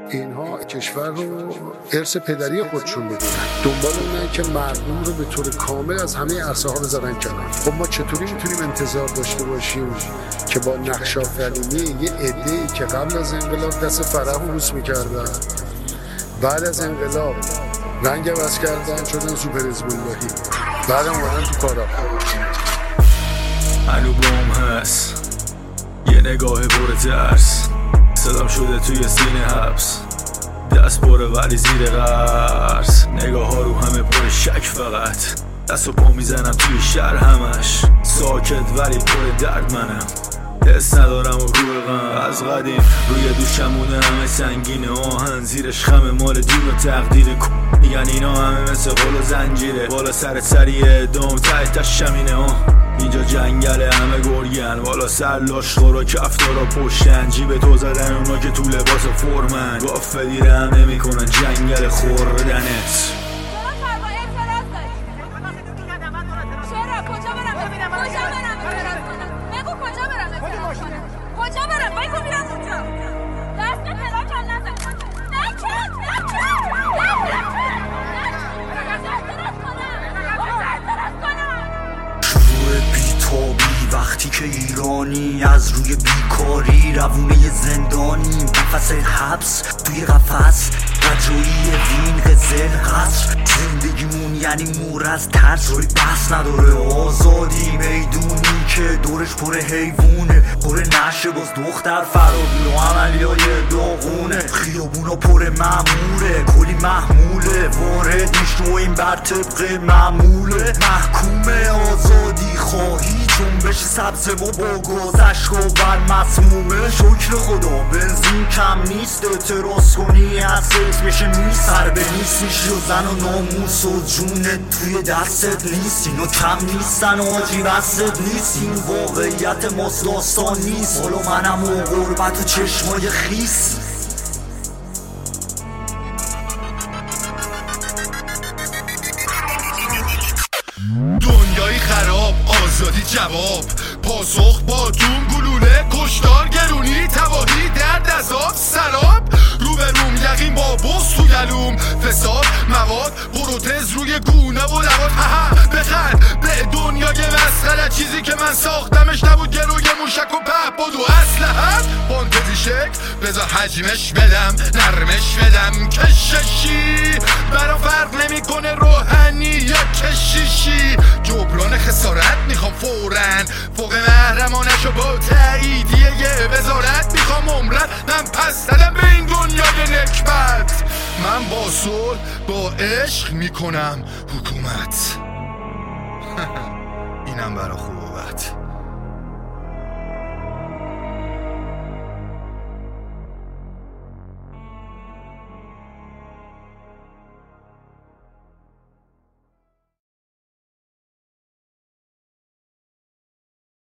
اینها کشور رو ارث پدری خودشون میدونن، دنبال اونن که مردم رو به طور کامل از همه عرصه ها بذارن کنار. خب ما چطوری میتونیم انتظار داشته باشیم که با نقش آفرینی یه عده‌ای که قبل از انقلاب دست فرح و بوس میکردن، بعد از انقلاب رنگ عوض کردن شدن سوپر حزب اللهی، بعدم اومدن تو کارا. هنو بام هست یه نگاه پر ترس، صدام شده توی سینه حبس، دست پره ولی زیر قرص، نگاه ها رو همه پر شک، فقط دست و پا میزنم توی شهر همش، ساکت ولی پر درد منم، حس ندارم و روی غم از قدیم، روی دوشمونه همه سنگینه، آهن زیرش خم مال دین و تقدیر، میگن اینا همه مثل قل و زنجیره، بالا سر سریع ادام ته شمینه، اینجا جنگل همه گرگن، بالا سر لاشخور و کفتارا پشتن، جیب تو زدن اونا که تو لباس فرمن، گاف دیره همه میکنن جنگل خوردنت. وقتی که ایرانی از روی بیکاری روونه زندانی، نفس حبس توی قفس، رجوعی وین غزل قصر، زندگیمون یعنی مور از ترس، روی بحث نداره آزادی، میدونی که دورش پر حیوونه، پر نشه باز دختر فرابی و عملیای داغونه، خیابونا پر ماموره، کلی محموله، وارد میشن و این بر طبق معموله، محکوم آزادی خواهی چون بشی سبزه و با گازش و بر مسمومه، شکر خدا بنزین کم نیست، اعتراض کنی اساس میشه نیست، سر به نیست میشی و زن و ناموس و جونت توی دستت نیست، اینو کم نیستن و آجی بستت نیست، این واقعیت ماست داستان نیست، حالا منم و غربت و چشمای خیس. دنیای خراب، آزادی جواب، پاسخ با دون گلوله، کشتار گرونی، تباهی، درد عذاب، سراب، روبروم یقین با بغض تو گلوم، فساد، مواد، پروتز روی گونه و لبات، بخند به دنیای مسخره، چیزی که من ساختمش نبود، گروی موشک و پهپاد و اسلحه، فانتزی شکل بذار حجمش بدم، نرمش بدم، کششی برا فرق نمیکنه روحانی یا کشیشی، جبران خسارت میخوام فورن، فوق محرمانشو با تاییدیه یه وزارت میخوام عمرن، من پس دادم به این دنیای نکبت، من با صلح با عشق میکنم حکومت. اینم برا خوبت.